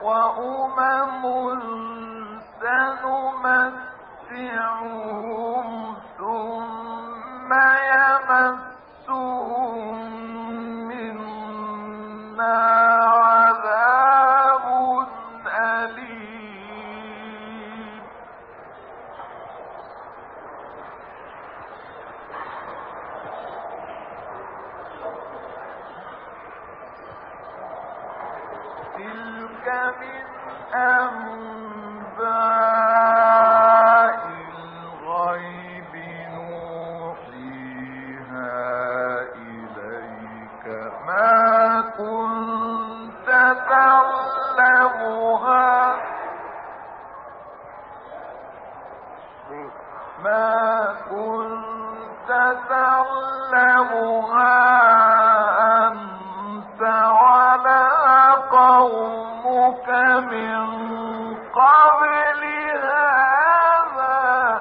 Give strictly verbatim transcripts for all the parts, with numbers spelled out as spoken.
وأمم سنمتعهم ثم يمسهم منا عذاب أليم. تلك من أنباء الغيب نوحيها إليك ما كنت تعلمها ما كنت تعلمها أنت ولا قومك من قبل هذا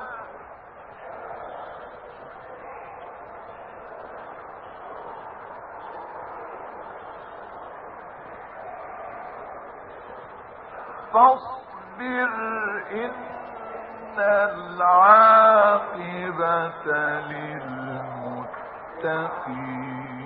فاصبر إن العاقبة للمتقين.